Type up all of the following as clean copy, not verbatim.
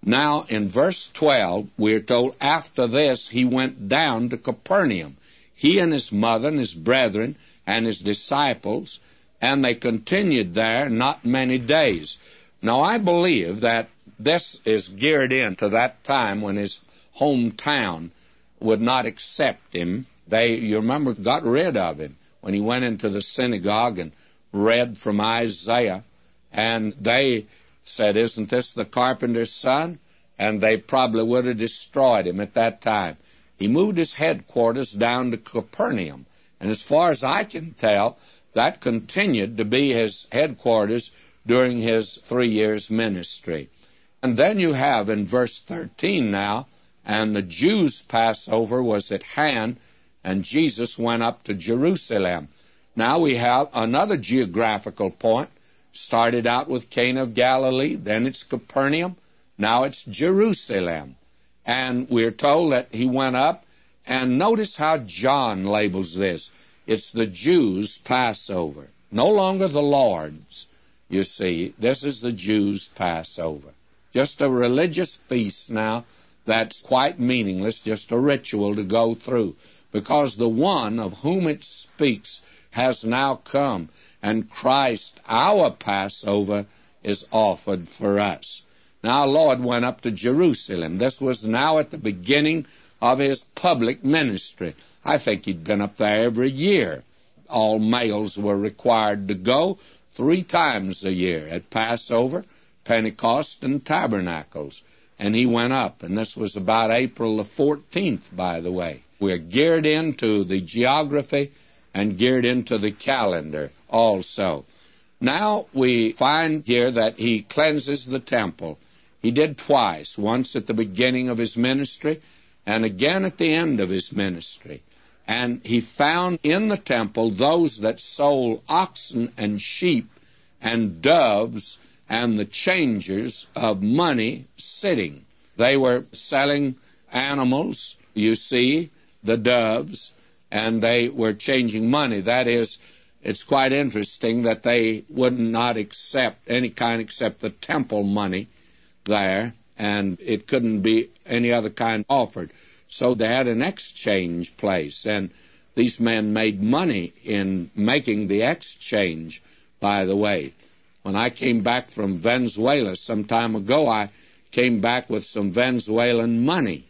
Now, in verse 12, we're told, after this he went down to Capernaum, he and his mother and his brethren and his disciples, and they continued there not many days. Now, I believe that this is geared into that time when his hometown would not accept him. They, you remember, got rid of him when he went into the synagogue and read from Isaiah. And they said, isn't this the carpenter's son? And they probably would have destroyed him at that time. He moved his headquarters down to Capernaum. And as far as I can tell, that continued to be his headquarters during his 3 years' ministry. And then you have in verse 13 now, and the Jews' Passover was at hand, and Jesus went up to Jerusalem. Now we have another geographical point. Started out with Cana of Galilee, then it's Capernaum, now it's Jerusalem. And we're told that he went up, and notice how John labels this. It's the Jews' Passover. No longer the Lord's, you see. This is the Jews' Passover. Just a religious feast now that's quite meaningless, just a ritual to go through. Because the one of whom it speaks has now come, and Christ, our Passover, is offered for us. Now, our Lord went up to Jerusalem. This was now at the beginning of his public ministry. I think he'd been up there every year. All males were required to go 3 times a year, at Passover, Pentecost, and Tabernacles. And he went up, and this was about April the 14th, by the way. We're geared into the geography and geared into the calendar also. Now we find here that he cleanses the temple. He did twice, once at the beginning of his ministry and again at the end of his ministry. And he found in the temple those that sold oxen and sheep and doves and the changers of money sitting. They were selling animals, you see, the doves, and they were changing money. That is, it's quite interesting that they would not accept any kind except the temple money there, and it couldn't be any other kind offered. So they had an exchange place, and these men made money in making the exchange, by the way. When I came back from Venezuela some time ago, I came back with some Venezuelan money,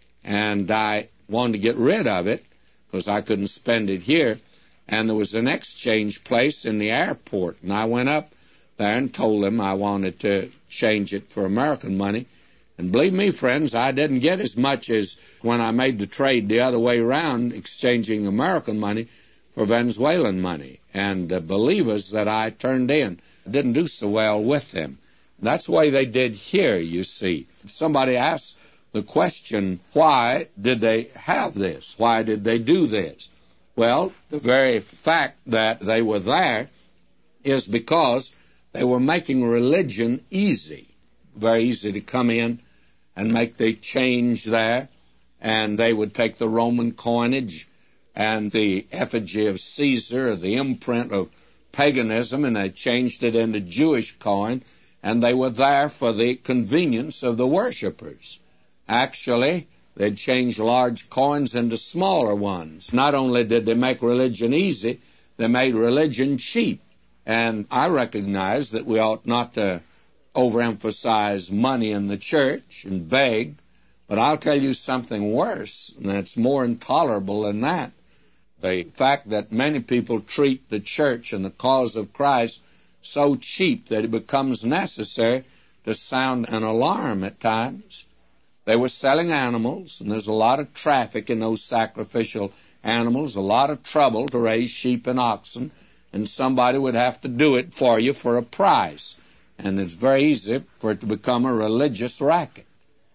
and I wanted to get rid of it because I couldn't spend it here. And there was an exchange place in the airport, and I went up there and told them I wanted to change it for American money. And believe me, friends, I didn't get as much as when I made the trade the other way around, exchanging American money for Venezuelan money. And the believers that I turned in didn't do so well with them. That's the way they did here, you see. Somebody asked the question, why did they have this? Why did they do this? Well, the very fact that they were there is because they were making religion easy. Very easy to come in and make the change there, and they would take the Roman coinage and the effigy of Caesar, the imprint of paganism, and they changed it into Jewish coin, and they were there for the convenience of the worshipers. Actually, they'd change large coins into smaller ones. Not only did they make religion easy, they made religion cheap. And I recognize that we ought not to overemphasize money in the church and beg, but I'll tell you something worse, and that's more intolerable than that. The fact that many people treat the church and the cause of Christ so cheap that it becomes necessary to sound an alarm at times. They were selling animals, and there's a lot of traffic in those sacrificial animals, a lot of trouble to raise sheep and oxen, and somebody would have to do it for you for a price. And it's very easy for it to become a religious racket.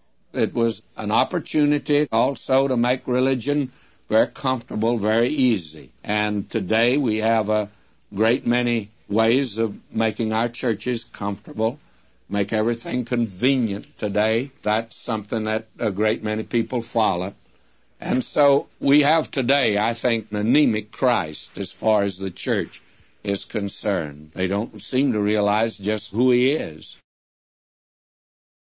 It was an opportunity also to make religion very comfortable, very easy. And today we have a great many ways of making our churches comfortable, make everything convenient today. That's something that a great many people follow. And so we have today, I think, an anemic Christ as far as the church is concerned. They don't seem to realize just who he is.